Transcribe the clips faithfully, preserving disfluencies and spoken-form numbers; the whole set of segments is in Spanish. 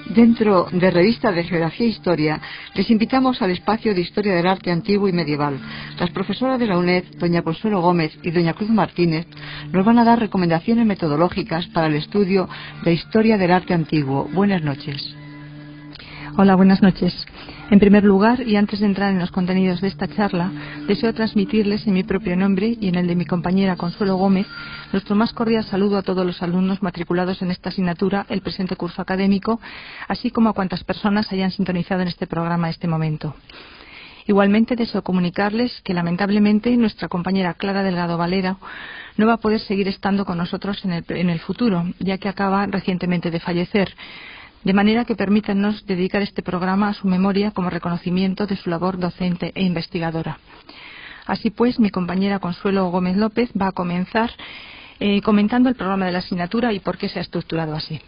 Dentro de Revista de Geografía e Historia, les invitamos al espacio de Historia del Arte Antiguo y Medieval. Las profesoras de la UNED, doña Consuelo Gómez y doña Cruz Martínez, nos van a dar recomendaciones metodológicas para el estudio de Historia del Arte Antiguo. Buenas noches. Hola, buenas noches. En primer lugar, y antes de entrar en los contenidos de esta charla, deseo transmitirles en mi propio nombre y en el de mi compañera Consuelo Gómez nuestro más cordial saludo a todos los alumnos matriculados en esta asignatura el presente curso académico, así como a cuantas personas hayan sintonizado en este programa a este momento. Igualmente deseo comunicarles que lamentablemente nuestra compañera Clara Delgado Valera no va a poder seguir estando con nosotros en el, en el futuro, ya que acaba recientemente de fallecer. De manera que permítanos dedicar este programa a su memoria como reconocimiento de su labor docente e investigadora. Así pues, mi compañera Consuelo Gómez López va a comenzar eh, comentando el programa de la asignatura y por qué se ha estructurado así.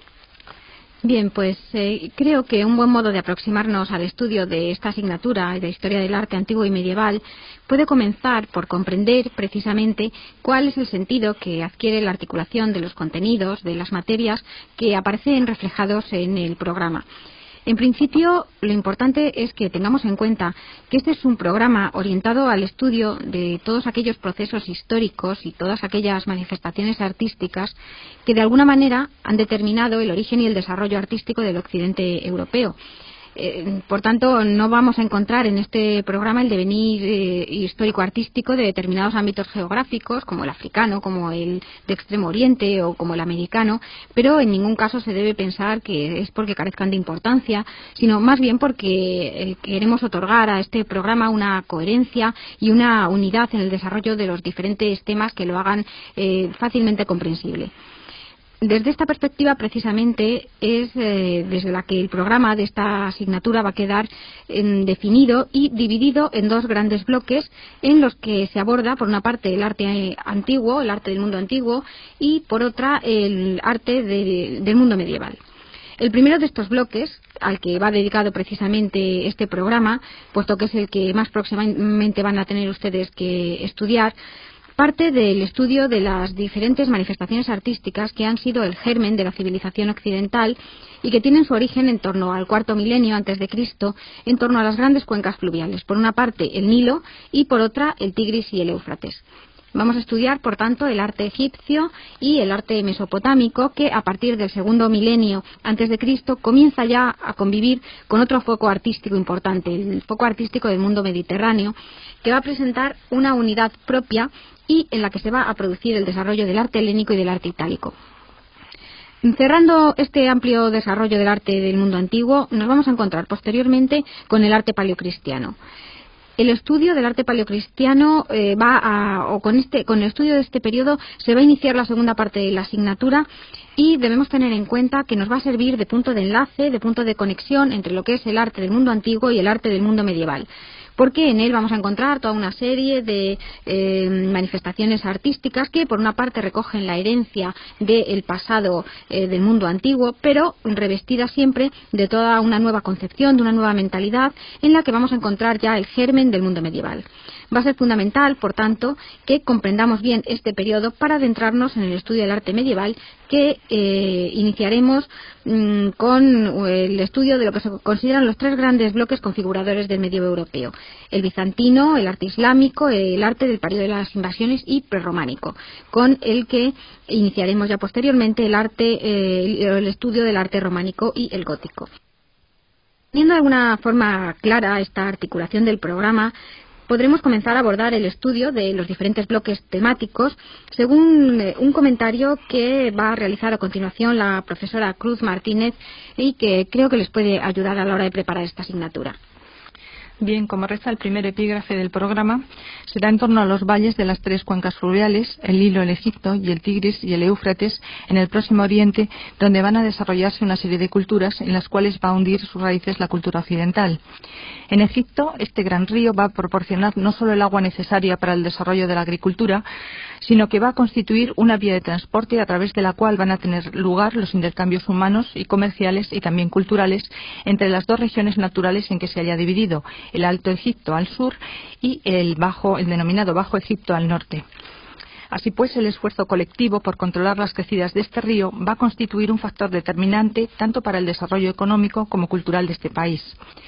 Bien, pues eh, creo que un buen modo de aproximarnos al estudio de esta asignatura de Historia del Arte Antiguo y Medieval puede comenzar por comprender precisamente cuál es el sentido que adquiere la articulación de los contenidos, de las materias que aparecen reflejados en el programa. En principio, lo importante es que tengamos en cuenta que este es un programa orientado al estudio de todos aquellos procesos históricos y todas aquellas manifestaciones artísticas que de alguna manera han determinado el origen y el desarrollo artístico del occidente europeo. Eh, por tanto, no vamos a encontrar en este programa el devenir eh, histórico-artístico de determinados ámbitos geográficos, como el africano, como el de Extremo Oriente o como el americano, pero en ningún caso se debe pensar que es porque carezcan de importancia, sino más bien porque eh, queremos otorgar a este programa una coherencia y una unidad en el desarrollo de los diferentes temas que lo hagan eh, fácilmente comprensible. Desde esta perspectiva, precisamente, es eh, desde la que el programa de esta asignatura va a quedar eh, definido y dividido en dos grandes bloques en los que se aborda, por una parte, el arte antiguo, el arte del mundo antiguo, y por otra, el arte de, del mundo medieval. El primero de estos bloques, al que va dedicado precisamente este programa, puesto que es el que más próximamente van a tener ustedes que estudiar, parte del estudio de las diferentes manifestaciones artísticas que han sido el germen de la civilización occidental y que tienen su origen en torno al cuarto milenio antes de Cristo, en torno a las grandes cuencas fluviales. Por una parte, el Nilo y por otra, el Tigris y el Éufrates. Vamos a estudiar, por tanto, el arte egipcio y el arte mesopotámico, que a partir del segundo milenio antes de Cristo comienza ya a convivir con otro foco artístico importante, el foco artístico del mundo mediterráneo, que va a presentar una unidad propia y en la que se va a producir el desarrollo del arte helénico y del arte itálico. Cerrando este amplio desarrollo del arte del mundo antiguo, nos vamos a encontrar posteriormente con el arte paleocristiano. El estudio del arte paleocristiano eh, va a, o con este, con el estudio de este periodo se va a iniciar la segunda parte de la asignatura y debemos tener en cuenta que nos va a servir de punto de enlace, de punto de conexión entre lo que es el arte del mundo antiguo y el arte del mundo medieval. Porque en él vamos a encontrar toda una serie de eh, manifestaciones artísticas que por una parte recogen la herencia del pasado eh, del mundo antiguo, pero revestidas siempre de toda una nueva concepción, de una nueva mentalidad en la que vamos a encontrar ya el germen del mundo medieval. Va a ser fundamental, por tanto, que comprendamos bien este periodo para adentrarnos en el estudio del arte medieval que eh, iniciaremos mmm, con el estudio de lo que se consideran los tres grandes bloques configuradores del medievo europeo: el bizantino, el arte islámico, el arte del periodo de las invasiones y prerrománico, con el que iniciaremos ya posteriormente el arte, eh, el estudio del arte románico y el gótico. Teniendo de alguna forma clara esta articulación del programa, podremos comenzar a abordar el estudio de los diferentes bloques temáticos según un comentario que va a realizar a continuación la profesora Cruz Martínez y que creo que les puede ayudar a la hora de preparar esta asignatura. Bien, como reza el primer epígrafe del programa, será en torno a los valles de las tres cuencas fluviales, el Nilo, el Egipto y el Tigris y el Éufrates, en el Próximo Oriente, donde van a desarrollarse una serie de culturas en las cuales va a hundir sus raíces la cultura occidental. En Egipto, este gran río va a proporcionar no solo el agua necesaria para el desarrollo de la agricultura, sino que va a constituir una vía de transporte a través de la cual van a tener lugar los intercambios humanos y comerciales y también culturales entre las dos regiones naturales en que se haya dividido, el Alto Egipto al sur y el bajo, el denominado Bajo Egipto al norte. Así pues, el esfuerzo colectivo por controlar las crecidas de este río va a constituir un factor determinante tanto para el desarrollo económico como cultural de este país.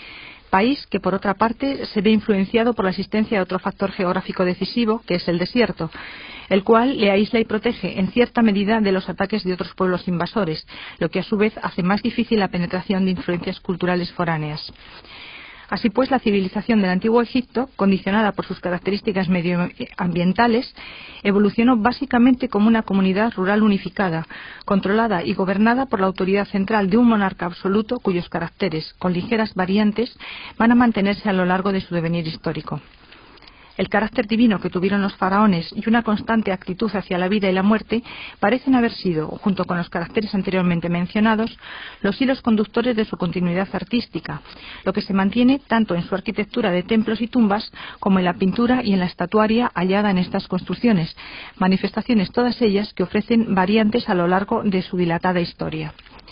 País que, por otra parte, se ve influenciado por la existencia de otro factor geográfico decisivo, que es el desierto, el cual le aísla y protege en cierta medida de los ataques de otros pueblos invasores, lo que a su vez hace más difícil la penetración de influencias culturales foráneas. Así pues, la civilización del Antiguo Egipto, condicionada por sus características medioambientales, evolucionó básicamente como una comunidad rural unificada, controlada y gobernada por la autoridad central de un monarca absoluto cuyos caracteres, con ligeras variantes, van a mantenerse a lo largo de su devenir histórico. El carácter divino que tuvieron los faraones y una constante actitud hacia la vida y la muerte parecen haber sido, junto con los caracteres anteriormente mencionados, los hilos conductores de su continuidad artística, lo que se mantiene tanto en su arquitectura de templos y tumbas como en la pintura y en la estatuaria hallada en estas construcciones, manifestaciones todas ellas que ofrecen variantes a lo largo de su dilatada historia.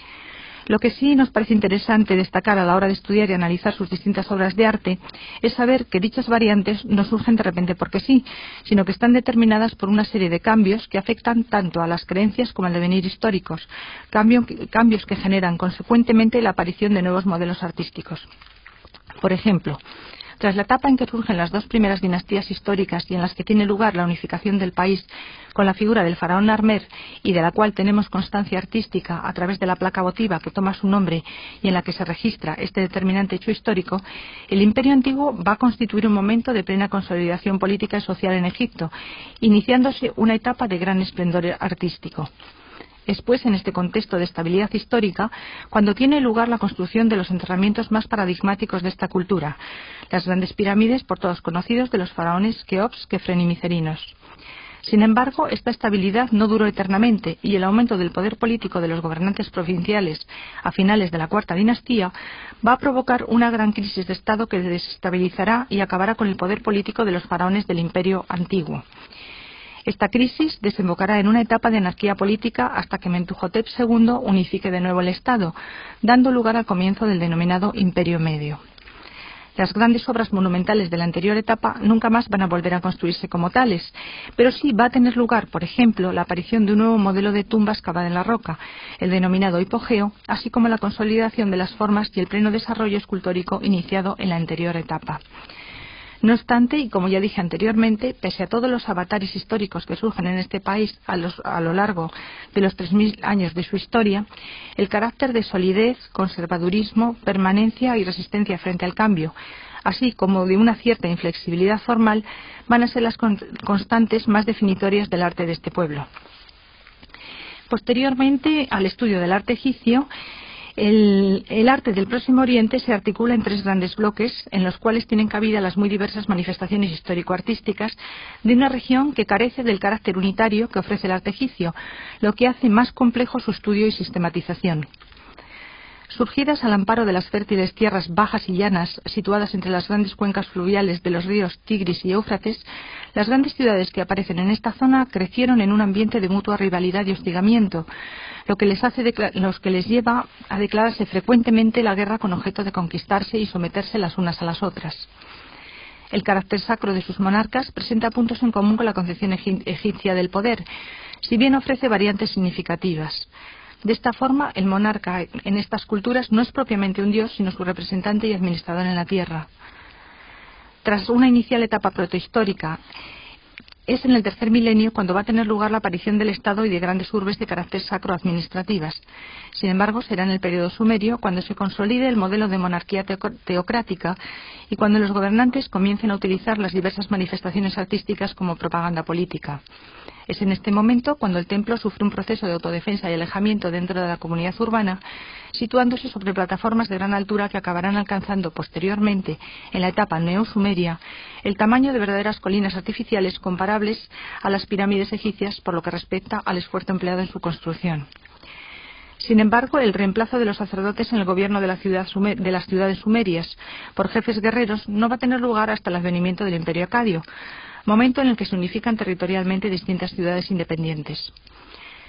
Lo que sí nos parece interesante destacar a la hora de estudiar y analizar sus distintas obras de arte es saber que dichas variantes no surgen de repente porque sí, sino que están determinadas por una serie de cambios que afectan tanto a las creencias como al devenir históricos, cambio, cambios que generan consecuentemente la aparición de nuevos modelos artísticos. Por ejemplo, tras la etapa en que surgen las dos primeras dinastías históricas y en las que tiene lugar la unificación del país con la figura del faraón Narmer y de la cual tenemos constancia artística a través de la placa votiva que toma su nombre y en la que se registra este determinante hecho histórico, el Imperio Antiguo va a constituir un momento de plena consolidación política y social en Egipto, iniciándose una etapa de gran esplendor artístico. Es pues en este contexto de estabilidad histórica cuando tiene lugar la construcción de los enterramientos más paradigmáticos de esta cultura, las grandes pirámides por todos conocidos de los faraones Keops, Kefren y Micerinos. Sin embargo, esta estabilidad no duró eternamente y el aumento del poder político de los gobernantes provinciales a finales de la cuarta dinastía va a provocar una gran crisis de Estado que desestabilizará y acabará con el poder político de los faraones del Imperio Antiguo. Esta crisis desembocará en una etapa de anarquía política hasta que Mentuhotep segundo unifique de nuevo el Estado, dando lugar al comienzo del denominado Imperio Medio. Las grandes obras monumentales de la anterior etapa nunca más van a volver a construirse como tales, pero sí va a tener lugar, por ejemplo, la aparición de un nuevo modelo de tumba excavada en la roca, el denominado hipogeo, así como la consolidación de las formas y el pleno desarrollo escultórico iniciado en la anterior etapa. No obstante, y como ya dije anteriormente, pese a todos los avatares históricos que surgen en este país a, los, a lo largo de los tres mil años de su historia, el carácter de solidez, conservadurismo, permanencia y resistencia frente al cambio, así como de una cierta inflexibilidad formal, van a ser las constantes más definitorias del arte de este pueblo. Posteriormente al estudio del arte egipcio, El, el arte del Próximo Oriente se articula en tres grandes bloques, en los cuales tienen cabida las muy diversas manifestaciones histórico-artísticas de una región que carece del carácter unitario que ofrece el arte egipcio, lo que hace más complejo su estudio y sistematización. Surgidas al amparo de las fértiles tierras bajas y llanas situadas entre las grandes cuencas fluviales de los ríos Tigris y Éufrates, las grandes ciudades que aparecen en esta zona crecieron en un ambiente de mutua rivalidad y hostigamiento, lo que les hace los que les lleva a declararse frecuentemente la guerra con objeto de conquistarse y someterse las unas a las otras. El carácter sacro de sus monarcas presenta puntos en común con la concepción egipcia del poder, si bien ofrece variantes significativas. De esta forma, el monarca en estas culturas no es propiamente un dios, sino su representante y administrador en la tierra. Tras una inicial etapa protohistórica, es en el tercer milenio cuando va a tener lugar la aparición del Estado y de grandes urbes de carácter sacro-administrativas. Sin embargo, será en el periodo sumerio cuando se consolide el modelo de monarquía teocrática y cuando los gobernantes comiencen a utilizar las diversas manifestaciones artísticas como propaganda política. Es en este momento cuando el templo sufre un proceso de autodefensa y alejamiento dentro de la comunidad urbana, situándose sobre plataformas de gran altura que acabarán alcanzando posteriormente, en la etapa neo-sumeria, el tamaño de verdaderas colinas artificiales comparables a las pirámides egipcias por lo que respecta al esfuerzo empleado en su construcción. Sin embargo, el reemplazo de los sacerdotes en el gobierno de, la ciudad sumer, de las ciudades sumerias por jefes guerreros no va a tener lugar hasta el advenimiento del Imperio Acadio, momento en el que se unifican territorialmente distintas ciudades independientes.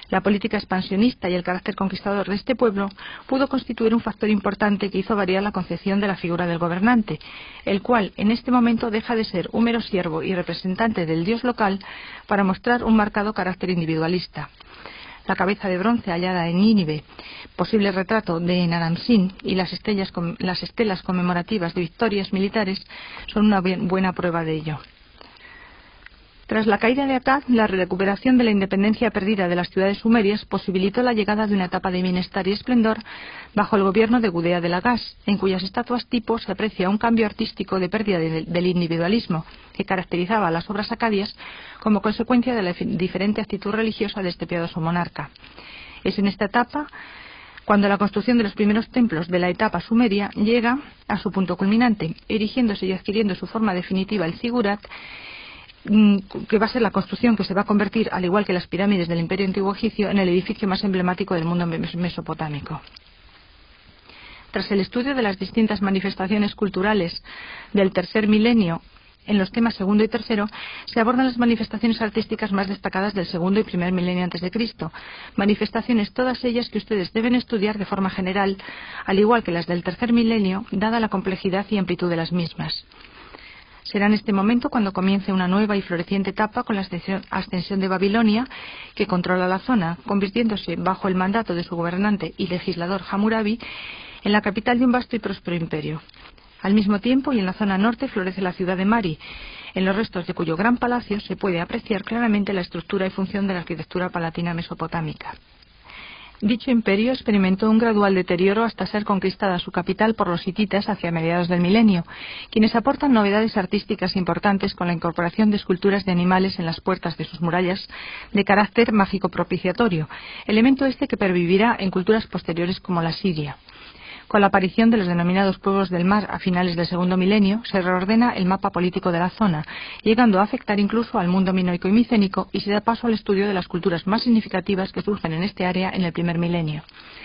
La política expansionista y el carácter conquistador de este pueblo pudo constituir un factor importante que hizo variar la concepción de la figura del gobernante, el cual en este momento deja de ser un mero siervo y representante del dios local para mostrar un marcado carácter individualista. La cabeza de bronce hallada en Nínive, posible retrato de Naram-Sin y las, estrellas, las estelas conmemorativas de victorias militares son una buena prueba de ello. Tras la caída de Akkad, la recuperación de la independencia perdida de las ciudades sumerias posibilitó la llegada de una etapa de bienestar y esplendor bajo el gobierno de Gudea de Lagash, en cuyas estatuas tipo se aprecia un cambio artístico de pérdida de, del individualismo que caracterizaba a las obras acadias como consecuencia de la diferente actitud religiosa de este piadoso monarca. Es en esta etapa cuando la construcción de los primeros templos de la etapa sumeria llega a su punto culminante, erigiéndose y adquiriendo su forma definitiva el zigurat, que va a ser la construcción que se va a convertir, al igual que las pirámides del Imperio Antiguo Egipcio, en el edificio más emblemático del mundo mesopotámico. Tras el estudio de las distintas manifestaciones culturales del tercer milenio en los temas segundo y tercero, se abordan las manifestaciones artísticas más destacadas del segundo y primer milenio antes de Cristo, manifestaciones todas ellas que ustedes deben estudiar de forma general, al igual que las del tercer milenio, dada la complejidad y amplitud de las mismas. Será en este momento cuando comience una nueva y floreciente etapa con la ascensión de Babilonia, que controla la zona, convirtiéndose bajo el mandato de su gobernante y legislador Hammurabi en la capital de un vasto y próspero imperio. Al mismo tiempo, y en la zona norte, florece la ciudad de Mari, en los restos de cuyo gran palacio se puede apreciar claramente la estructura y función de la arquitectura palatina mesopotámica. Dicho imperio experimentó un gradual deterioro hasta ser conquistada su capital por los hititas hacia mediados del milenio, quienes aportan novedades artísticas importantes con la incorporación de esculturas de animales en las puertas de sus murallas de carácter mágico propiciatorio, elemento este que pervivirá en culturas posteriores como la siria. Con la aparición de los denominados pueblos del mar a finales del segundo milenio, se reordena el mapa político de la zona, llegando a afectar incluso al mundo minoico y micénico, y se da paso al estudio de las culturas más significativas que surgen en este área en el primer milenio.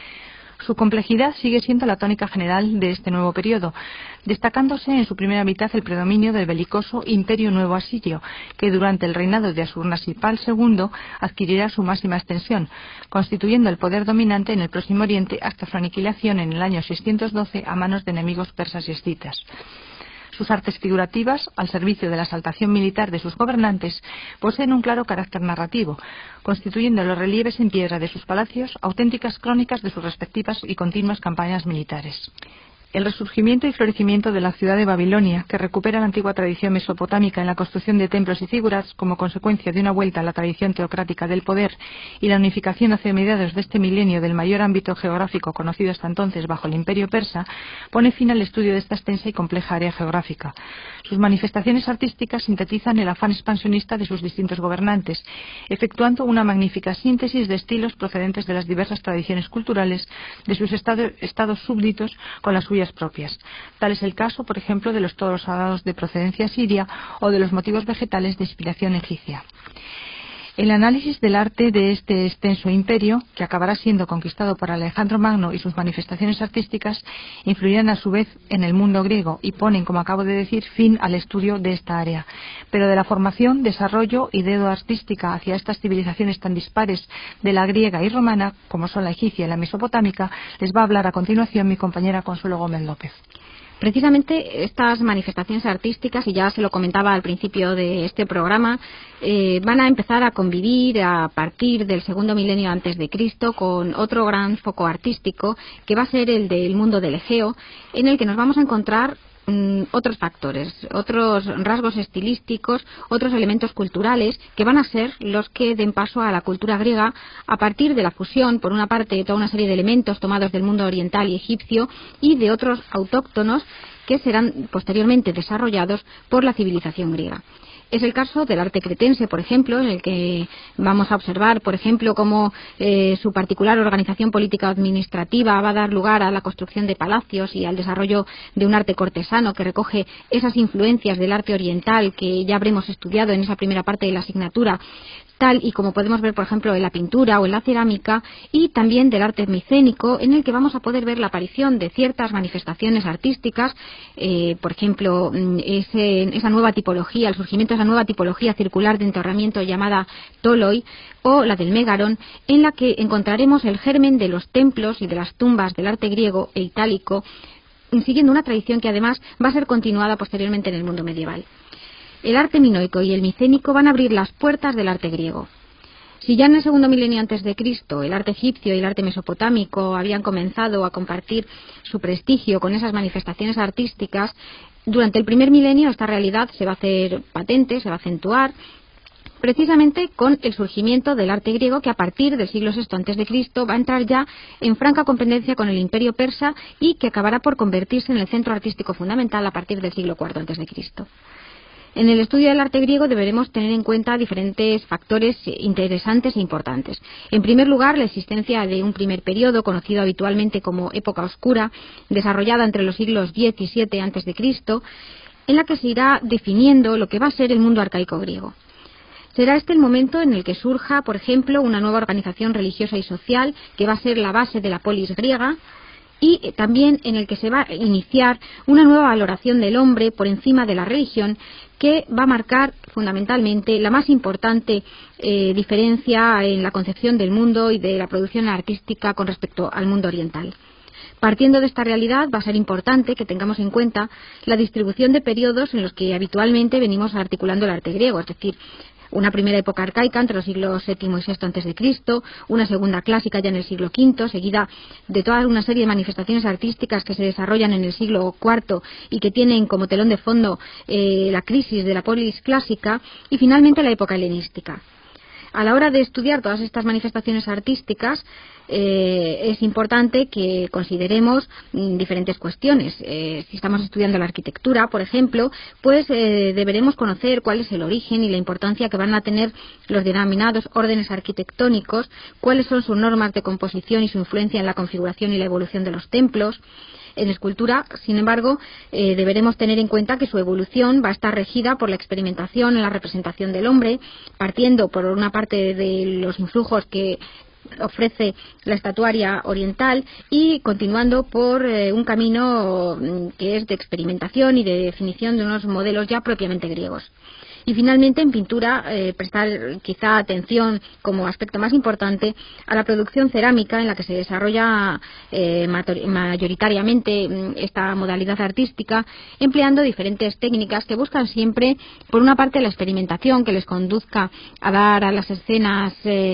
Su complejidad sigue siendo la tónica general de este nuevo periodo, destacándose en su primera mitad el predominio del belicoso Imperio Nuevo Asirio, que durante el reinado de Ashurnasirpal segundo adquirirá su máxima extensión, constituyendo el poder dominante en el Próximo Oriente hasta su aniquilación en el año seiscientos doce a manos de enemigos persas y escitas. Sus artes figurativas, al servicio de la exaltación militar de sus gobernantes, poseen un claro carácter narrativo, constituyendo los relieves en piedra de sus palacios auténticas crónicas de sus respectivas y continuas campañas militares. El resurgimiento y florecimiento de la ciudad de Babilonia, que recupera la antigua tradición mesopotámica en la construcción de templos y zigurats como consecuencia de una vuelta a la tradición teocrática del poder y la unificación hacia mediados de este milenio del mayor ámbito geográfico conocido hasta entonces bajo el imperio persa, pone fin al estudio de esta extensa y compleja área geográfica. Sus manifestaciones artísticas sintetizan el afán expansionista de sus distintos gobernantes, efectuando una magnífica síntesis de estilos procedentes de las diversas tradiciones culturales de sus estado, estados súbditos con las suyas propias. Tal es el caso, por ejemplo, de los toros sagrados de procedencia siria o de los motivos vegetales de inspiración egipcia. El análisis del arte de este extenso imperio, que acabará siendo conquistado por Alejandro Magno, y sus manifestaciones artísticas influirán a su vez en el mundo griego y ponen, como acabo de decir, fin al estudio de esta área. Pero de la formación, desarrollo y dedo artística hacia estas civilizaciones tan dispares de la griega y romana, como son la egipcia y la mesopotámica, les va a hablar a continuación mi compañera Consuelo Gómez López. Precisamente estas manifestaciones artísticas, y ya se lo comentaba al principio de este programa, eh, van a empezar a convivir a partir del segundo milenio antes de Cristo con otro gran foco artístico que va a ser el del mundo del Egeo, en el que nos vamos a encontrar mm, otros factores, otros rasgos estilísticos, otros elementos culturales que van a ser los que den paso a la cultura griega a partir de la fusión, por una parte, de toda una serie de elementos tomados del mundo oriental y egipcio y de otros autóctonos que serán posteriormente desarrollados por la civilización griega. Es el caso del arte cretense, por ejemplo, en el que vamos a observar, por ejemplo, cómo eh, su particular organización política administrativa va a dar lugar a la construcción de palacios y al desarrollo de un arte cortesano que recoge esas influencias del arte oriental que ya habremos estudiado en esa primera parte de la asignatura, tal y como podemos ver, por ejemplo, en la pintura o en la cerámica, y también del arte micénico, en el que vamos a poder ver la aparición de ciertas manifestaciones artísticas, eh, por ejemplo, ese, esa nueva tipología, el surgimiento de la nueva tipología circular de enterramiento llamada toloi o la del megaron, en la que encontraremos el germen de los templos y de las tumbas del arte griego e itálico, siguiendo una tradición que además va a ser continuada posteriormente en el mundo medieval. El arte minoico y el micénico van a abrir las puertas del arte griego. Si ya en el segundo milenio antes de Cristo el arte egipcio y el arte mesopotámico habían comenzado a compartir su prestigio con esas manifestaciones artísticas, durante el primer milenio esta realidad se va a hacer patente, se va a acentuar, precisamente con el surgimiento del arte griego, que a partir del siglo sexto antes de Cristo va a entrar ya en franca competencia con el imperio persa y que acabará por convertirse en el centro artístico fundamental a partir del siglo cuarto antes de Cristo. En el estudio del arte griego deberemos tener en cuenta diferentes factores interesantes e importantes. En primer lugar, la existencia de un primer periodo, conocido habitualmente como época oscura, desarrollada entre los siglos diez y siete antes de Cristo, en la que se irá definiendo lo que va a ser el mundo arcaico griego. Será este el momento en el que surja, por ejemplo, una nueva organización religiosa y social que va a ser la base de la polis griega, y también en el que se va a iniciar una nueva valoración del hombre por encima de la religión, que va a marcar fundamentalmente la más importante eh, diferencia en la concepción del mundo y de la producción artística con respecto al mundo oriental. Partiendo de esta realidad, va a ser importante que tengamos en cuenta la distribución de periodos en los que habitualmente venimos articulando el arte griego, es decir, una primera época arcaica entre los siglos séptimo y sexto antes de Cristo, una segunda clásica ya en el siglo quinto, seguida de toda una serie de manifestaciones artísticas que se desarrollan en el siglo cuarto y que tienen como telón de fondo eh, la crisis de la polis clásica, y finalmente la época helenística. A la hora de estudiar todas estas manifestaciones artísticas, eh, es importante que consideremos mm, diferentes cuestiones. Eh, si estamos estudiando la arquitectura, por ejemplo, pues eh, deberemos conocer cuál es el origen y la importancia que van a tener los denominados órdenes arquitectónicos, cuáles son sus normas de composición y su influencia en la configuración y la evolución de los templos. En escultura, sin embargo, eh, deberemos tener en cuenta que su evolución va a estar regida por la experimentación en la representación del hombre, partiendo por una parte de los influjos que ofrece la estatuaria oriental y continuando por eh, un camino que es de experimentación y de definición de unos modelos ya propiamente griegos. Y finalmente, en pintura, eh, prestar quizá atención como aspecto más importante a la producción cerámica, en la que se desarrolla eh, mayoritariamente esta modalidad artística, empleando diferentes técnicas que buscan siempre, por una parte, la experimentación que les conduzca a dar a las escenas eh,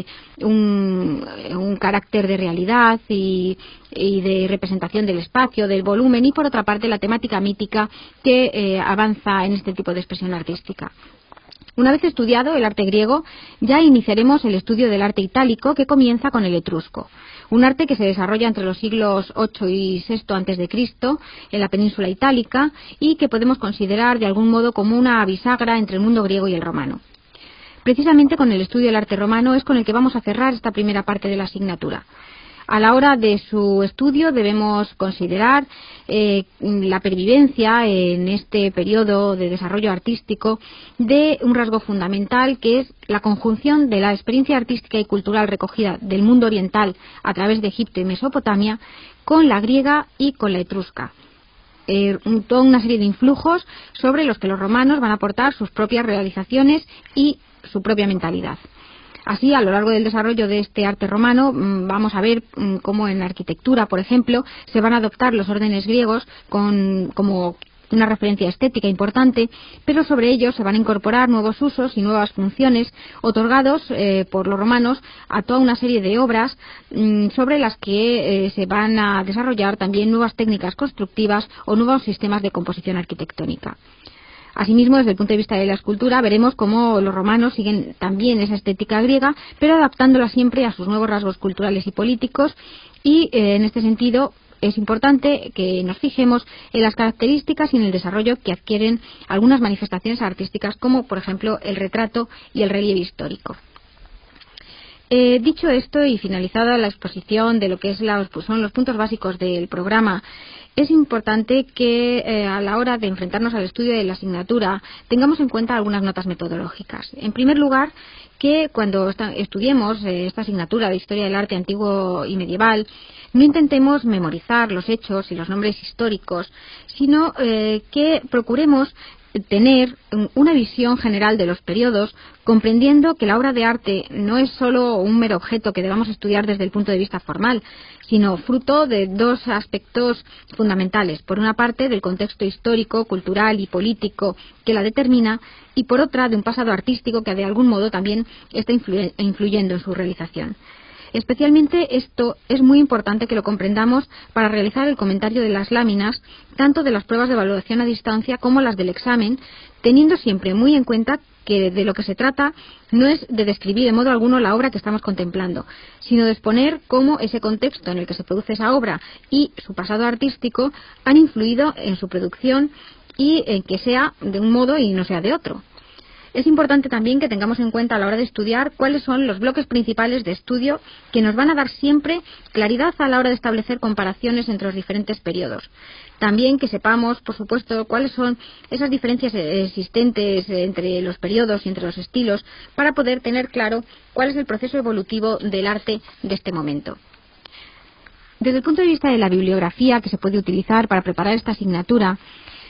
un, un carácter de realidad y, y de representación del espacio, del volumen, y por otra parte la temática mítica que eh, avanza en este tipo de expresión artística. Una vez estudiado el arte griego, ya iniciaremos el estudio del arte itálico, que comienza con el etrusco, un arte que se desarrolla entre los siglos ocho y sexto antes de Cristo en la península itálica y que podemos considerar de algún modo como una bisagra entre el mundo griego y el romano. Precisamente con el estudio del arte romano es con el que vamos a cerrar esta primera parte de la asignatura. A la hora de su estudio debemos considerar eh, la pervivencia en este periodo de desarrollo artístico de un rasgo fundamental, que es la conjunción de la experiencia artística y cultural recogida del mundo oriental a través de Egipto y Mesopotamia con la griega y con la etrusca. Eh, toda una serie de influjos sobre los que los romanos van a aportar sus propias realizaciones y su propia mentalidad. Así, a lo largo del desarrollo de este arte romano, vamos a ver cómo en arquitectura, por ejemplo, se van a adoptar los órdenes griegos con, como una referencia estética importante, pero sobre ellos se van a incorporar nuevos usos y nuevas funciones otorgados eh, por los romanos a toda una serie de obras mmm, sobre las que eh, se van a desarrollar también nuevas técnicas constructivas o nuevos sistemas de composición arquitectónica. Asimismo, desde el punto de vista de la escultura, veremos cómo los romanos siguen también esa estética griega, pero adaptándola siempre a sus nuevos rasgos culturales y políticos, y eh, en este sentido es importante que nos fijemos en las características y en el desarrollo que adquieren algunas manifestaciones artísticas, como por ejemplo el retrato y el relieve histórico. Eh, dicho esto y finalizada la exposición de lo que es la, pues son los puntos básicos del programa, es importante que eh, a la hora de enfrentarnos al estudio de la asignatura tengamos en cuenta algunas notas metodológicas. En primer lugar, que cuando esta, estudiemos eh, esta asignatura de Historia del Arte Antiguo y Medieval, no intentemos memorizar los hechos y los nombres históricos, sino eh, que procuremos tener una visión general de los periodos, comprendiendo que la obra de arte no es solo un mero objeto que debamos estudiar desde el punto de vista formal, sino fruto de dos aspectos fundamentales. Por una parte, del contexto histórico, cultural y político que la determina, y por otra, de un pasado artístico que de algún modo también está influye- influyendo en su realización. Especialmente esto es muy importante que lo comprendamos para realizar el comentario de las láminas, tanto de las pruebas de evaluación a distancia como las del examen, teniendo siempre muy en cuenta que de lo que se trata no es de describir de modo alguno la obra que estamos contemplando, sino de exponer cómo ese contexto en el que se produce esa obra y su pasado artístico han influido en su producción y en que sea de un modo y no sea de otro. Es importante también que tengamos en cuenta a la hora de estudiar cuáles son los bloques principales de estudio que nos van a dar siempre claridad a la hora de establecer comparaciones entre los diferentes periodos. También que sepamos, por supuesto, cuáles son esas diferencias existentes entre los periodos y entre los estilos para poder tener claro cuál es el proceso evolutivo del arte de este momento. Desde el punto de vista de la bibliografía que se puede utilizar para preparar esta asignatura,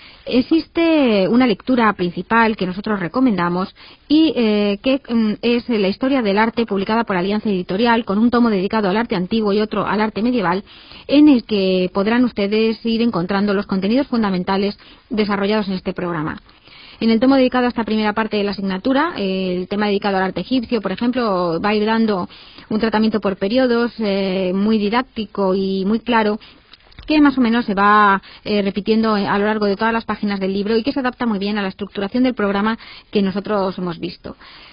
existe una lectura principal que nosotros recomendamos y eh, que mm, es la historia del arte publicada por Alianza Editorial, con un tomo dedicado al arte antiguo y otro al arte medieval, en el que podrán ustedes ir encontrando los contenidos fundamentales desarrollados en este programa. En el tomo dedicado a esta primera parte de la asignatura, el tema dedicado al arte egipcio, por ejemplo, va a ir dando un tratamiento por periodos eh, muy didáctico y muy claro, que más o menos se va eh, repitiendo a lo largo de todas las páginas del libro y que se adapta muy bien a la estructuración del programa que nosotros hemos visto.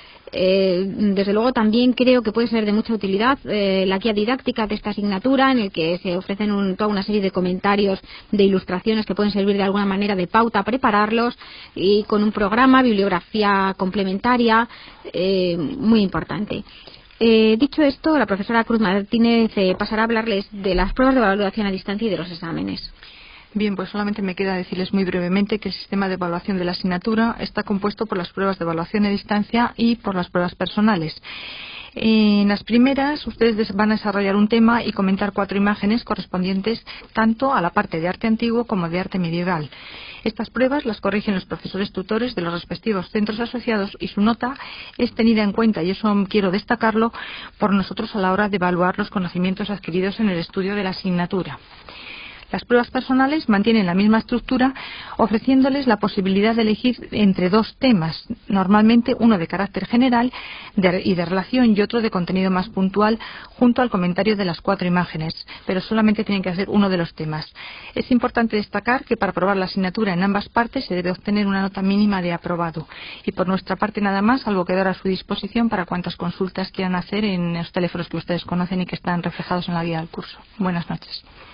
Eh, desde luego también creo que puede ser de mucha utilidad eh, la guía didáctica de esta asignatura, en el que se ofrecen un, toda una serie de comentarios, de ilustraciones que pueden servir de alguna manera de pauta a prepararlos, y con un programa, bibliografía complementaria eh, muy importante. Eh, dicho esto, la profesora Cruz Martínez eh, pasará a hablarles de las pruebas de evaluación a distancia y de los exámenes. Bien, pues solamente me queda decirles muy brevemente que el sistema de evaluación de la asignatura está compuesto por las pruebas de evaluación a distancia y por las pruebas personales. En las primeras, ustedes van a desarrollar un tema y comentar cuatro imágenes correspondientes tanto a la parte de arte antiguo como de arte medieval. Estas pruebas las corrigen los profesores tutores de los respectivos centros asociados y su nota es tenida en cuenta, y eso quiero destacarlo, por nosotros a la hora de evaluar los conocimientos adquiridos en el estudio de la asignatura. Las pruebas personales mantienen la misma estructura, ofreciéndoles la posibilidad de elegir entre dos temas, normalmente uno de carácter general de, y de relación y otro de contenido más puntual, junto al comentario de las cuatro imágenes, pero solamente tienen que hacer uno de los temas. Es importante destacar que para aprobar la asignatura en ambas partes se debe obtener una nota mínima de aprobado. Y por nuestra parte nada más, salvo quedar a su disposición para cuantas consultas quieran hacer en los teléfonos que ustedes conocen y que están reflejados en la guía del curso. Buenas noches.